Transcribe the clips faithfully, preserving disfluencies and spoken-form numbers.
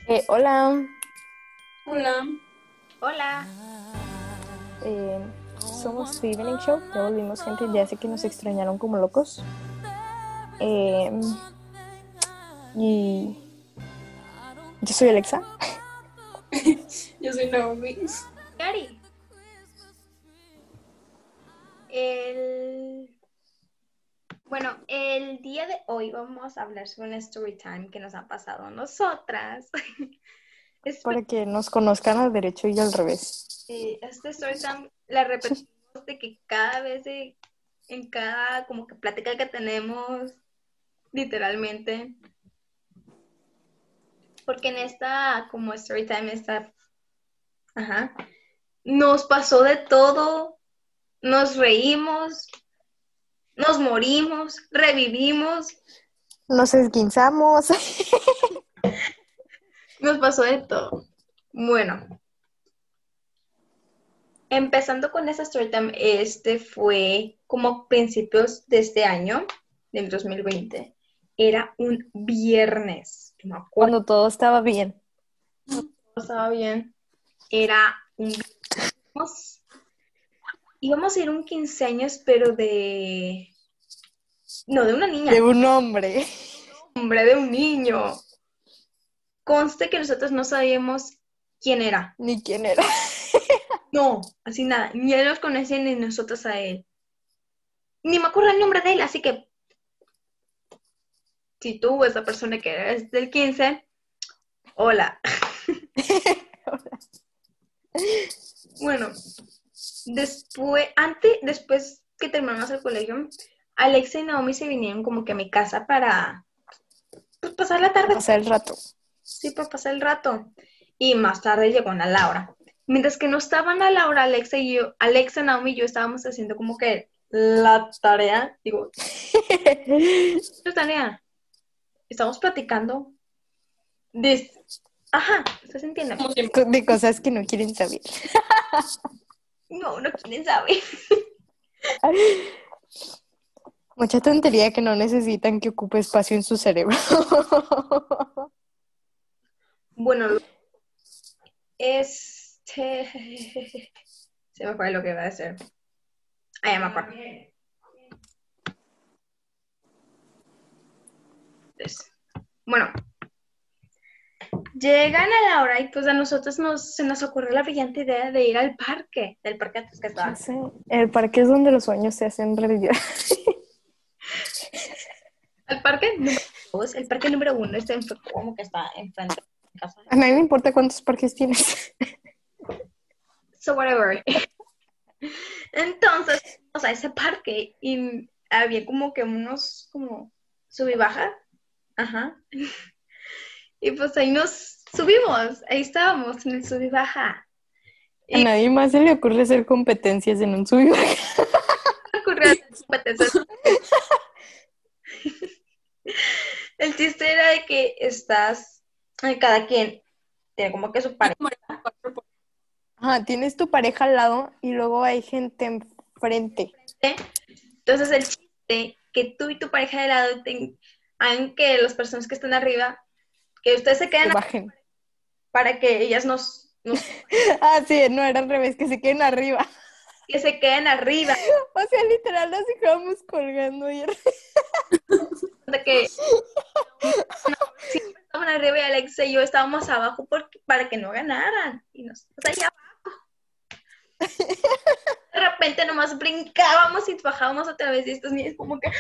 Eh, hola, Hola. Hola. eh, somos The Evening Show, ya volvimos gente, ya sé que nos extrañaron como locos. Eh, y yo soy Alexa. Yo soy Naomi. Cari, el... bueno, el día de hoy vamos a hablar sobre un story time que nos ha pasado a nosotras. Espero Para que nos conozcan al derecho y al revés. que este story time la repetimos de que cada vez, de- en cada como que plática que tenemos, literalmente, porque en esta como story time, esta, ajá, nos pasó de todo, nos reímos, nos morimos, revivimos. Nos esguinzamos. Nos pasó de todo. Bueno, empezando con esta story time, este fue como principios de este año, del dos mil veinte. Era un viernes, no me acuerdo, Cuando todo estaba bien. estaba bien. Era un viernes. Íbamos a ir a un quince años, pero de... No, de una niña, De un hombre. hombre, de un niño. Conste que nosotros no sabíamos quién era. Ni quién era. No, así nada. Ni él nos conocía ni nosotros a él. Ni me acuerdo el nombre de él, así que si tú o esa persona que es del quince, hola. Bueno, después, antes, después que terminamos el colegio, Alexa y Naomi se vinieron como que a mi casa para pues, pasar la tarde. Pasar el rato. Sí, para pasar el rato. Y más tarde llegó Ana Laura. Mientras que no estaban Ana Laura, Alexa y yo, Alexa, Naomi y yo estábamos haciendo como que la tarea, digo, la tarea, estamos platicando de, ajá, ¿estás entiendes? Como siempre. De cosas que no quieren saber. No, no quieren saber. Mucha tontería que no necesitan que ocupe espacio en su cerebro. Bueno, este... Se me fue lo que iba a decir. Ah, ya me acuerdo. Entonces, bueno, llegan a la hora y pues a nosotros nos, se nos ocurrió la brillante idea de ir al parque, del parque antes que Ya estaba. sé, el parque es donde los sueños se hacen realidad. Al parque número dos, el parque número uno, este como que está enfrente de mi casa. A nadie me importa cuántos parques tienes. So whatever. Entonces, o sea, ese parque y había como que unos como sub y baja. Ajá. Y pues ahí nos subimos, ahí estábamos en el sub y baja. A Y nadie más se le ocurre hacer competencias en un sub y baja. me ocurrió hacer competencias. El chiste era de que estás, eh, cada quien tiene como que su pareja. Ajá, tienes tu pareja al lado y luego hay gente enfrente. Entonces el chiste que tú y tu pareja de lado ten- hagan que las personas que están arriba, que ustedes se Que queden bajen. para que ellas nos, nos Ah, sí, no, era al revés, que se queden arriba. que se queden arriba, O sea, literal nos dejábamos colgando y de que siempre estaban arriba y Alexa y yo estábamos abajo porque, para que no ganaran. Y nosotros allá de repente nomás brincábamos y bajábamos otra vez y estos niños como que,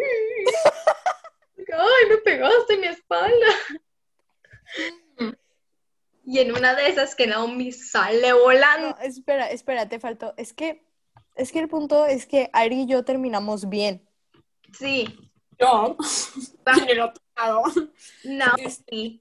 ay, me pegaste en mi espalda. Y en una de esas que Naomi sale volando. No, espera, espera, te faltó. Es que, es que el punto es que Ari y yo terminamos bien. Sí, Yo, va, en el otro lado, este, Naomi.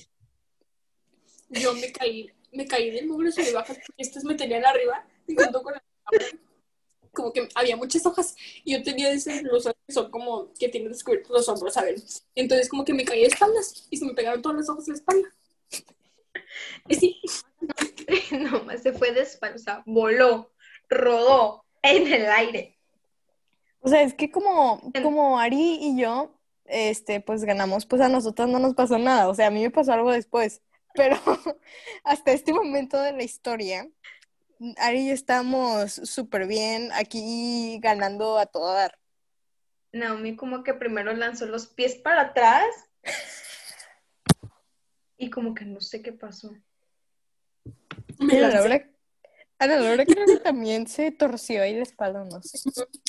yo me caí, me caí del muro y bajas porque estas me tenían arriba y junto con la como que había muchas hojas y yo tenía esas blusas que son como que tienen descubiertos los hombros, ¿saben? Entonces como que me caí de espaldas y se me pegaron todas las hojas en la espalda. Y sí, Nomás se fue de espalda, o sea, voló, rodó en el aire. O sea, es que como, como Ari y yo, este, pues ganamos, pues a nosotras no nos pasó nada. O sea, a mí me pasó algo después. pero hasta este momento de la historia, Ari y yo estamos súper bien aquí ganando a todo dar. Naomi como que primero lanzó los pies para atrás y como que no sé qué pasó. Me Ana lancé. Laura, Ana Laura creo que también se torció ahí la espalda, no sé.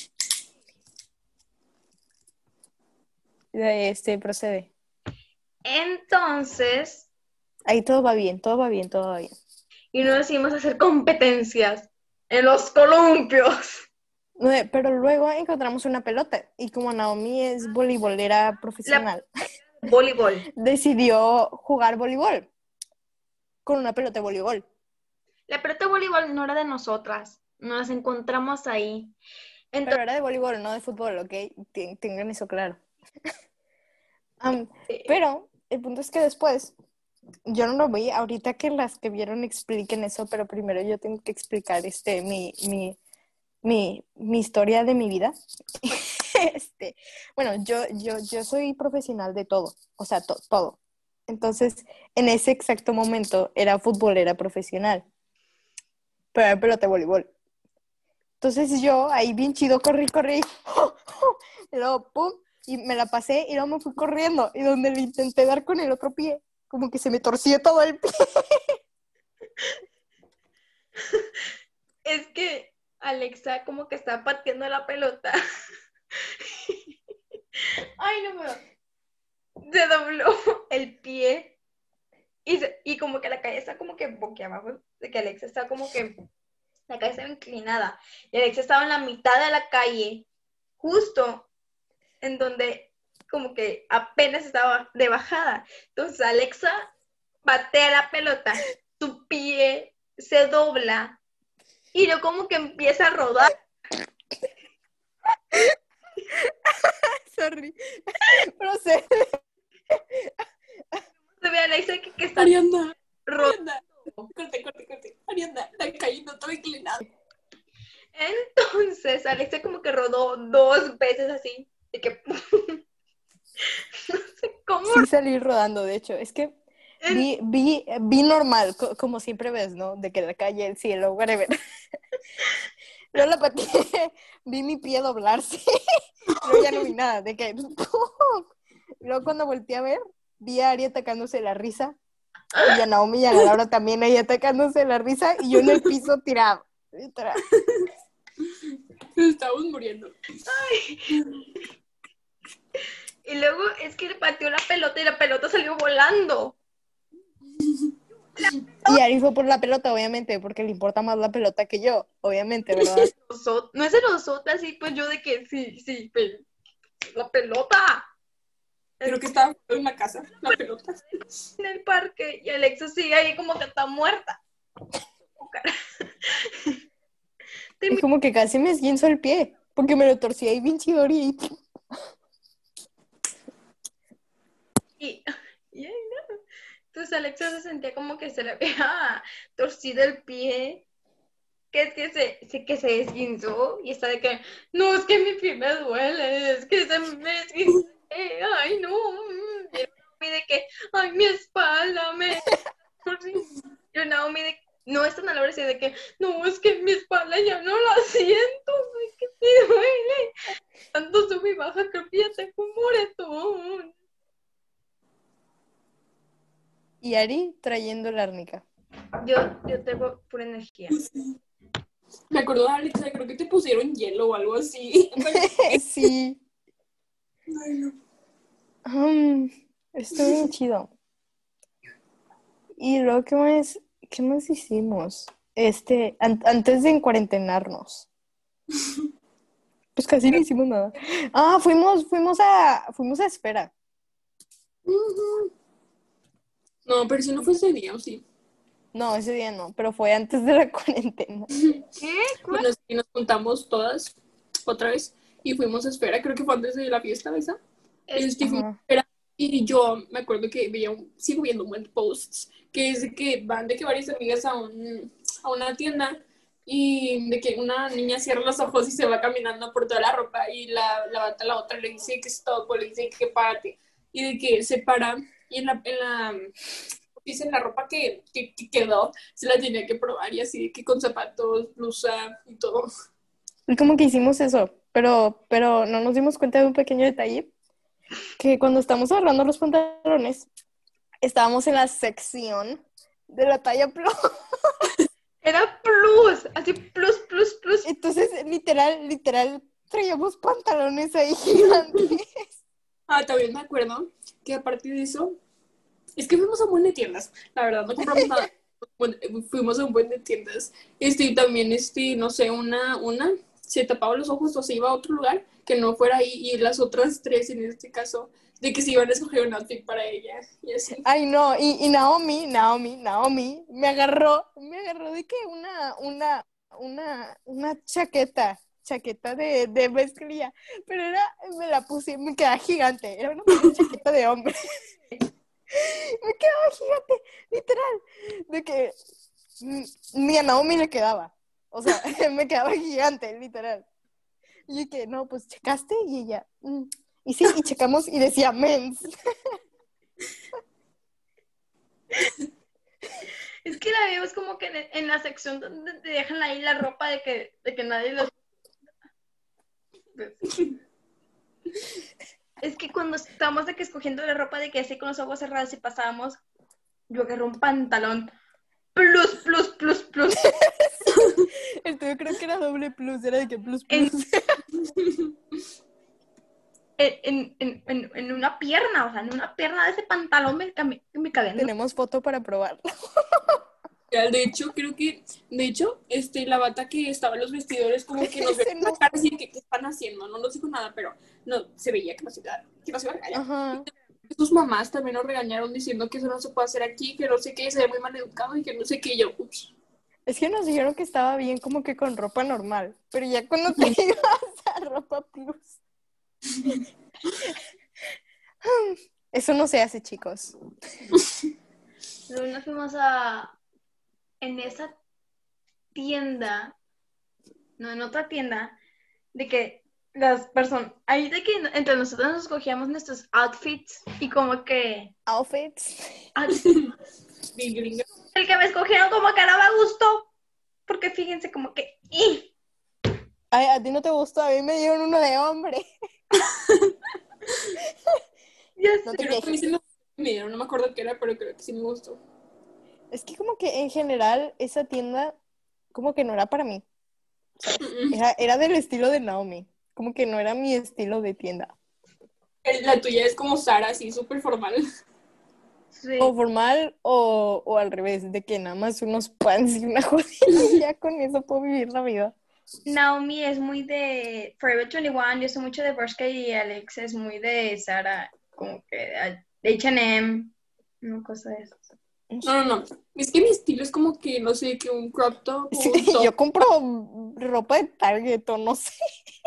Este, procede. Entonces, Ahí todo va bien, todo va bien, todo va bien. y nos decidimos hacer competencias en los columpios. No, pero luego encontramos una pelota y como Naomi es voleibolera profesional, Voleibol. decidió jugar voleibol con una pelota de voleibol. La pelota de voleibol no era de nosotras, nos las encontramos ahí. Pero Entonces, era de voleibol, no de fútbol, ¿ok? Ten- Tengan eso claro. Um, pero el punto es que después, yo no lo vi, ahorita que las que vieron expliquen eso, pero primero yo tengo que explicar este, mi, mi, mi, mi historia de mi vida. este, bueno, yo, yo, yo soy profesional de todo, o sea, to- todo. Entonces, en ese exacto momento era futbolera profesional, pero era pelota de voleibol. Entonces yo ahí bien chido corrí, corrí, y luego pum, y me la pasé y luego me fui corriendo y donde le intenté dar con el otro pie, como que se me torció todo el pie. es que Alexa como que está pateando la pelota. Ay, no me Se dobló el pie y, se, y como que la cabeza como que boquiabajo, de que Alexa está como que la cabeza inclinada y Alexa estaba en la mitad de la calle, justo en donde como que apenas estaba de bajada. Entonces Alexa patea la pelota, su pie se dobla y yo como que empieza a rodar. Sorry. Pero sé. Se ve a Alexa que, que está Arianda, rodando. Arianda. Corte, corte, corte. Arianda, la cayendo todo inclinado. Entonces Alexa como que rodó dos veces así, de que no sé cómo. Sí salí rodando, de hecho. Es que vi, vi, vi normal, co- como siempre ves, ¿no? De que la calle, el cielo, whatever. Luego la pateé, vi mi pie doblarse. Luego ya no vi nada, de que... Luego cuando volteé a ver, vi a Ari atacándose la risa. Y a Naomi y a la Laura también ahí atacándose la risa. Y yo en el piso tirado. Literal. Nos estamos muriendo. Ay. Y luego es que le pateó la pelota y la pelota salió volando. Y Ari fue por la pelota, obviamente, porque le importa más la pelota que yo, obviamente, ¿verdad? No es de nosotras, sí, pues yo de que sí, sí, pero la pelota. Creo que estaba en la casa, la pelota. En el parque y Alexa sigue ahí como que está muerta. Es como que casi me esguinzo el pie, porque me lo torcí ahí bien chidori y... Y, y ay, no. Entonces Alexa se sentía como que se le había torcido el pie, que es que se, se- que se desguinzó y está de que, no, es que mi pie me duele, es que se me esguinzó, ay, no, y el Naomi de que, ay, mi espalda, me... Y el Naomi de no, esta Ana Laura decía de que, no, es que mi espalda ya no la siento, es que me duele, tanto sube y baja, creo que ya tengo un moretón. Y Ari trayendo la árnica. Yo, yo tengo pura energía. Me acuerdo de Alexa, creo que te pusieron hielo o algo así. Sí. Ay, no. Um, estuvo bien chido. Y luego, ¿qué más, qué más hicimos? Este, an- antes de encuarentenarnos. Pues casi no hicimos nada. Ah, fuimos, fuimos a, fuimos a Esfera. Ujú. No, pero si no fue ese día, ¿o sí? No, ese día no, pero fue antes de la cuarentena. ¿Qué? Bueno, sí, nos juntamos todas otra vez y fuimos a Esfera, creo que fue antes de la fiesta esa. Es- Este, fuimos a Ajá. Esfera y yo me acuerdo que veía un, sigo viendo un buen posts, que es de que van de que varias amigas a, un, a una tienda y de que una niña cierra los ojos y se va caminando por toda la ropa y la, la, la otra le dice que stop, o le dice que párate y de que se para y en la, en la dice la ropa que, que, que quedó, se la tenía que probar y así, que con zapatos, blusa y todo. Y como que hicimos eso, pero, pero no nos dimos cuenta de un pequeño detalle, que cuando estamos agarrando los pantalones, estábamos en la sección de la talla plus. Era plus, así plus, plus, plus. Entonces, literal, literal, traíamos pantalones ahí gigantes. Ah, también me acuerdo que aparte de eso, es que fuimos a un buen de tiendas, la verdad, no compramos nada. Bueno, fuimos a un buen de tiendas. Este, y también, este, no sé, una, una se tapaba los ojos o se iba a otro lugar que no fuera ahí, y las otras tres, en este caso, de que se iban a escoger un outfit para ella, y así. Ay, no, y, y Naomi, Naomi, Naomi, me agarró, me agarró de que una, una, una, una chaqueta, chaqueta de, de mezclilla, pero era, me la puse, me quedaba gigante, era una chaqueta de hombre. Me quedaba gigante, literal, de que mm, ni a Naomi le quedaba, o sea, me quedaba gigante, literal. Y yo que, no, pues checaste, y ella, mm. y sí, y checamos y decía mens. Es que la vimos como que en, en la sección donde te dejan ahí la ropa de que, de que nadie los... Es que cuando estábamos de que escogiendo la ropa de que así con los ojos cerrados y pasábamos, yo agarré un pantalón plus, plus, plus, plus. El tuyo creo que era doble plus, era de que plus, plus. En, en, en, en una pierna, o sea, en una pierna de ese pantalón me, me, me cabían. Tenemos foto para probarlo. De hecho, creo que, de hecho, este, la bata que estaba en los vestidores como que nos veía no. la cara así que, ¿qué están haciendo? No nos dijo nada, pero no, se veía que nos iba, que nos iba a regañar. Ajá. Sus mamás también nos regañaron diciendo que eso no se puede hacer aquí, que no sé qué, se ve muy mal educado y que no sé qué, y yo, ups. Es que nos dijeron que estaba bien como que con ropa normal, pero ya cuando te ibas a ropa plus. Eso no se hace, chicos. Luego nos fuimos a... En esa tienda, no, en otra tienda, de que las personas, ahí de que entre nosotros nos escogíamos nuestros outfits y como que... Outfits. Bien gringa. El que me escogieron como que no me gustó, porque fíjense como que... ¡ih! Ay, a ti no te gustó, a mí me dieron uno de hombre. Ya No sé. te Creo que a mí quejes. sí me dieron, no me acuerdo qué era, pero creo que sí me gustó. Es que como que en general esa tienda como que no era para mí. Era, era del estilo de Naomi. Como que no era mi estilo de tienda. La tuya es como Sara, así, súper formal. Sí. O formal o, o al revés, de que nada más unos pants y una jodida y ya con eso puedo vivir la vida. Naomi es muy de Forever veintiuno, yo soy mucho de Bershka y Alex es muy de Sara, como que de H and M, una cosa de eso. No, no, no. Es que mi estilo es como que, no sé, que un crop top o Sí, un top. yo compro ropa de Target o no sé.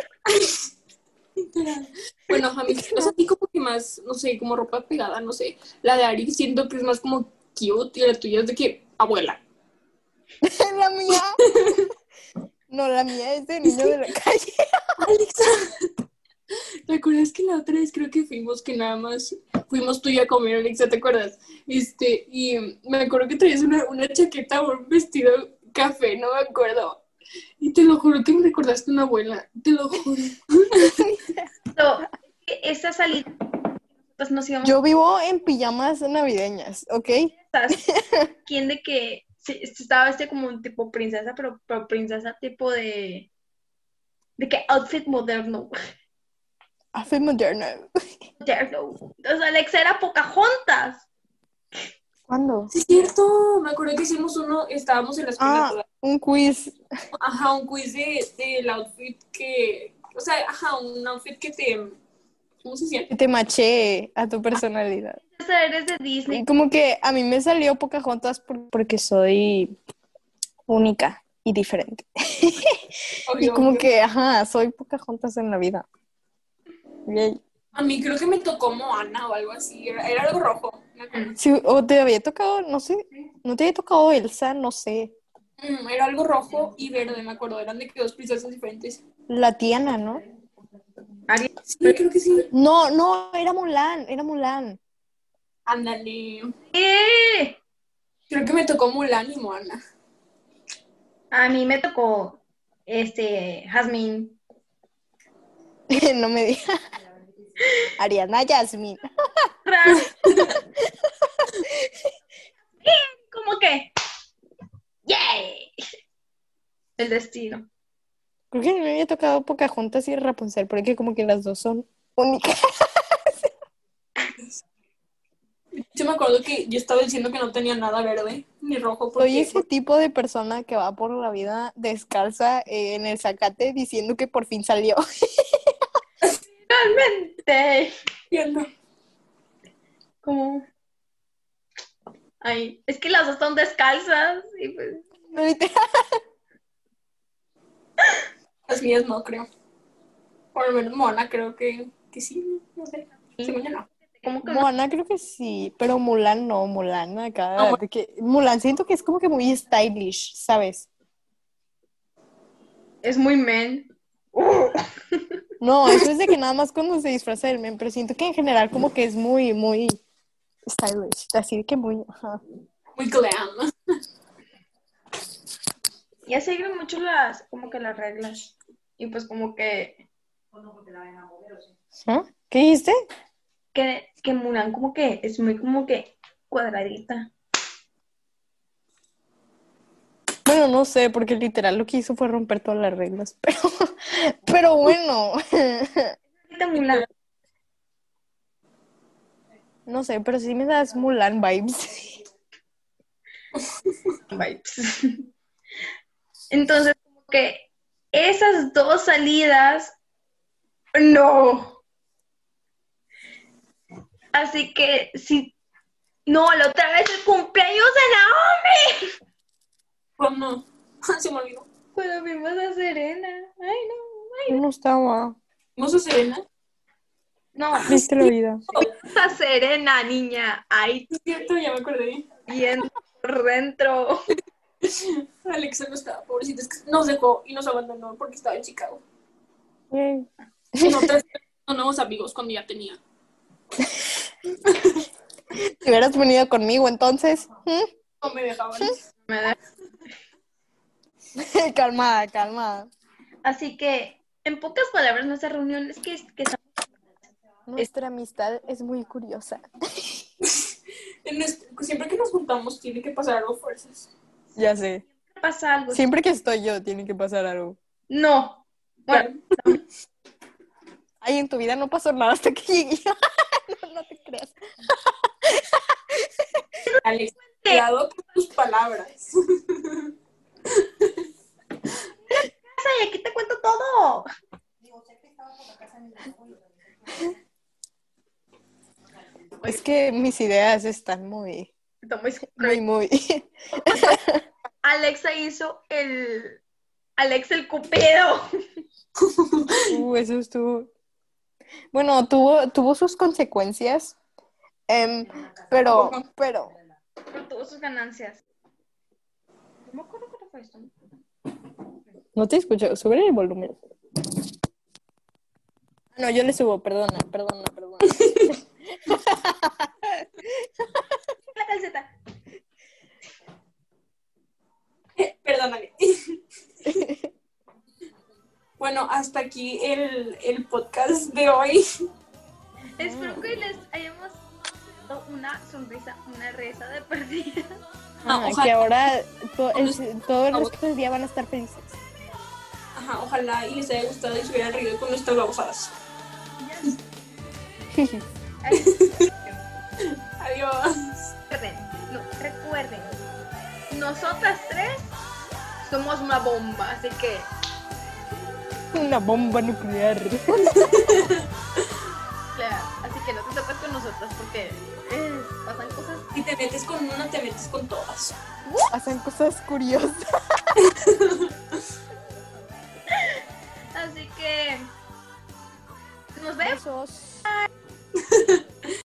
Bueno, a mí es así como que más, no sé, como ropa pegada, no sé. La de Ari siento que es más como cute y la tuya es de que, abuela. La mía. No, la mía es de niño de la calle. Alexa, ¿te acuerdas que la otra vez creo que fuimos, que nada más fuimos tú y yo a comer, Alexa, ¿te acuerdas? Este, y me acuerdo que traías una, una chaqueta o un vestido café, no me acuerdo. Y te lo juro que me recordaste a una abuela, te lo juro. So, esa salida, pues nos íbamos Yo vivo en pijamas navideñas, ¿ok? a quien de que sí, estaba este como un tipo princesa, pero, pero princesa tipo de de que outfit moderno. Hace moderno. Moderno. Entonces Alexa era Pocahontas. ¿Cuándo? Sí, es cierto, me acuerdo que hicimos uno, estábamos en la escuela Ah, toda. un quiz. Ajá, un quiz de, del outfit que, o sea, ajá, un outfit que te, ¿cómo se Que siente? te maché a tu personalidad. O sea, eres de Disney. Y como que a mí me salió Pocahontas por- porque soy única y diferente. Y como que, ajá, soy Pocahontas en la vida. Yay. A mí creo que me tocó Moana o algo así, era, era algo rojo, me acuerdo. Sí, o te había tocado, no sé, no te había tocado Elsa, no sé. Mm, era algo rojo y verde, me acuerdo, eran de que dos princesas diferentes. La Tiana, ¿no? Ariel. Sí, creo que sí. No, no, era Mulan, era Mulan. Ándale. ¡Eh! Creo que me tocó Mulan y Moana. A mí me tocó este Jasmine. No me diga. Ariana Yasmín. ¿Cómo que? ¡Yay! El destino. Creo que no me había tocado Pocahontas y Rapunzel, porque como que las dos son únicas. Yo me acuerdo que yo estaba diciendo que no tenía nada verde ni rojo. Porque... Soy ese tipo de persona que va por la vida descalza eh, en el zacate diciendo que por fin salió. Realmente. Entiendo. Como... Ay, es que las dos están descalzas. Y pues... No, literal. Las mías no, creo. Por lo menos Moana creo que, que sí, no sé. Según yo no. ¿Cómo que no? Moana creo que sí, pero Mulan no, Mulan acá. No, de que, Mulan siento que es como que muy stylish, ¿sabes? Es muy men. Uh. No, eso es de que nada más cuando se disfraza del men, pero siento que en general como que es muy, muy stylish, así que muy, ajá. Muy glam. Ya siguen mucho las, como que las reglas. Y pues como que, ¿Ah? ¿Qué dijiste? que, que Mulan como que es muy como que cuadradita. Bueno, no sé, porque literal lo que hizo fue romper todas las reglas, pero, pero bueno, Ahorita Mulan. no sé, pero sí me das Mulan vibes. Vibes. Entonces, como que esas dos salidas, no. Así que si no, la otra vez el cumpleaños de Naomi. Pues no. Se me olvidó. Cuando vimos a Serena. Ay, no, Yo no estaba. ¿No se Serena? no. Viste la vida. Vimos a Serena, niña. Ahí Es cierto, ya me acordé. bien por dentro. Alexa no estaba, pobrecita. Es que nos dejó y nos abandonó porque estaba en Chicago. Yay. Y nosotros son nuevos amigos cuando ya tenía. Si hubieras venido conmigo, entonces. ¿Mm? No me dejaban. Me da- Calmada, calmada. Así que, en pocas palabras, nuestra reunión es que, que Nuestra amistad es muy curiosa. En nuestro- siempre que nos juntamos tiene que pasar algo fuerzas. Ya sé. pasa algo. Siempre que estoy yo, tiene que pasar algo. No. Bueno, Ay, en tu vida no pasó nada hasta que llegué. No, no te creas. Alex, cuidado con tus palabras. casa y aquí te cuento todo. Es que mis ideas están muy, Está muy muy, muy. Alexa hizo el Alex el Cupido. Uh, eso estuvo. Bueno, tuvo, tuvo sus consecuencias. em, pero, pero. Pero tuvo sus ganancias. No me acuerdo qué fue esto. No te escucho, sube el volumen. No, yo le subo, perdona, perdona, perdona. La calceta. Perdóname. Bueno, hasta aquí el, el podcast de hoy. Espero que les hayamos dado una sonrisa, una risa de perdida. Ah, Ah, ojalá. que ahora to- el- todo el resto del día van a estar felices. Ajá, ojalá y les haya gustado y se hubieran reído con nuestras babosadas. Adiós. Recuerden, no, recuerden, nosotras tres somos una bomba, así que Una bomba nuclear. claro, así que no te toques con nosotras porque eh, pasan cosas. Si te metes con una, te metes con todas. Hacen cosas curiosas. Así que nos vemos. Besos.